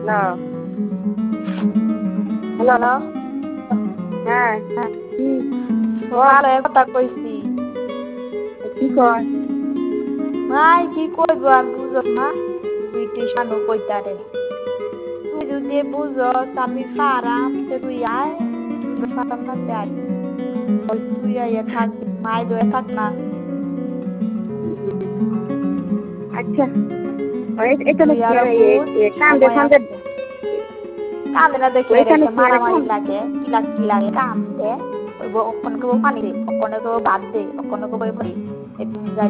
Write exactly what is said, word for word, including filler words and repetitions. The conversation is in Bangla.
হ্যালো হ্যালো হ্যালো হ্যাঁ হ্যাঁ কি ভালো কথা কইছি কি কয় ভাই কি কইব আর বুঝস না তুই টিউশনও কইতারে তুই যদি বুঝস আমি পারাম তে তুই আয় পারাম না তে আয় ওই তুই আইয়া থাকবি মাই দয়ে থাক না আচ্ছা এটা তুই আরো বুঝ কান্দে সময় কান্দে আছে কান্দে না দেখে ওইখানে রেখে কি মারামারি এরকম লাগে কিলাকি লাগে কান্দে ওই অক্ষণ কেবল পানি দে অক্ষণে কেবল ভাত দে অক্ষণে কেবল একটু